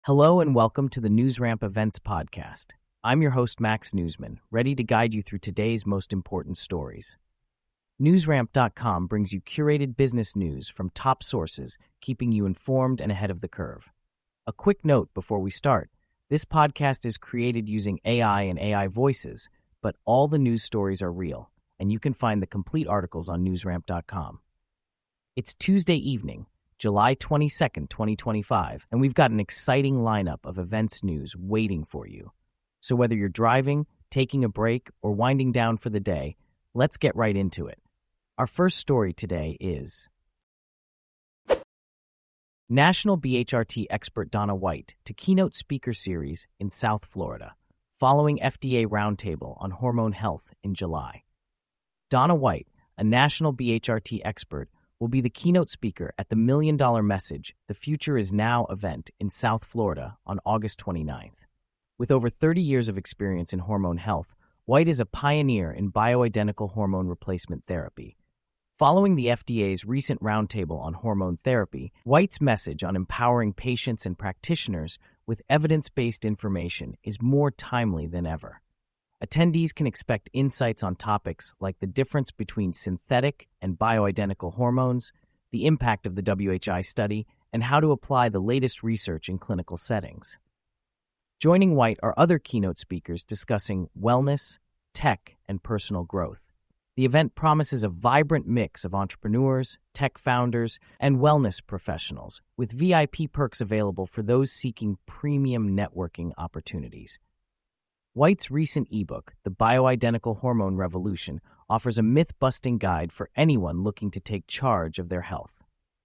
Hello and welcome to the NewsRamp Events Podcast. I'm your host, Max Newsman, ready to guide you through today's most important stories. NewsRamp.com brings you curated business news from top sources, keeping you informed and ahead of the curve. A quick note before we start, this podcast is created using AI and AI voices, but all the news stories are real, and you can find the complete articles on NewsRamp.com. It's Tuesday evening, July 22nd, 2025, and we've got an exciting lineup of events news waiting for you. So whether you're driving, taking a break, or winding down for the day, let's get right into it. Our first story today is National BHRT expert Dana White to keynote speaker series in South Florida, following FDA roundtable on hormone health in July. Dana White, a national BHRT expert, will be the keynote speaker at the $1 Million Message, The Future Is Now event in South Florida on August 29th. With over 30 years of experience in hormone health, White is a pioneer in bioidentical hormone replacement therapy. Following the FDA's recent roundtable on hormone therapy, White's message on empowering patients and practitioners with evidence-based information is more timely than ever. Attendees can expect insights on topics like the difference between synthetic and bioidentical hormones, the impact of the WHI study, and how to apply the latest research in clinical settings. Joining White are other keynote speakers discussing wellness, tech, and personal growth. The event promises a vibrant mix of entrepreneurs, tech founders, and wellness professionals, with VIP perks available for those seeking premium networking opportunities. White's recent ebook, The Bioidentical Hormone Revolution, offers a myth-busting guide for anyone looking to take charge of their health.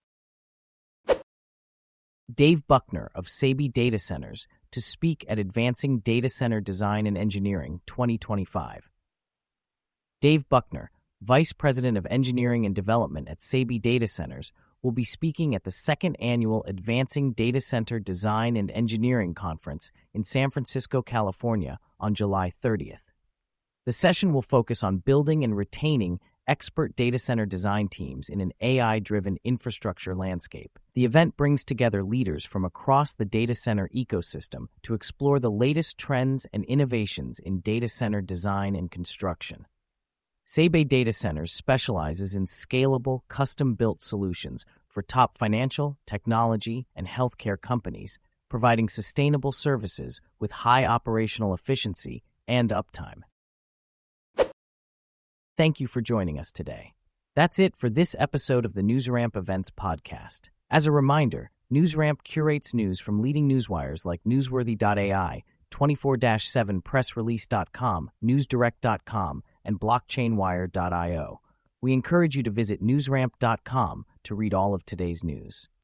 Dave Buckner of Sabey Data Centers to speak at Advancing Data Center Design and Engineering 2025. Dave Buckner, Vice President of Engineering and Development at Sabey Data Centers, will be speaking at the second annual Advancing Data Center Design and Engineering Conference in San Francisco, California on July 30th. The session will focus on building and retaining expert data center design teams in an AI-driven infrastructure landscape. The event brings together leaders from across the data center ecosystem to explore the latest trends and innovations in data center design and construction. Sabey Data Centers specializes in scalable, custom-built solutions for top financial, technology, and healthcare companies, providing sustainable services with high operational efficiency and uptime. Thank you for joining us today. That's it for this episode of the NewsRamp Events Podcast. As a reminder, NewsRamp curates news from leading newswires like Newsworthy.ai, 24/7pressrelease.com, NewsDirect.com, and BlockchainWire.io. We encourage you to visit NewsRamp.com to read all of today's news.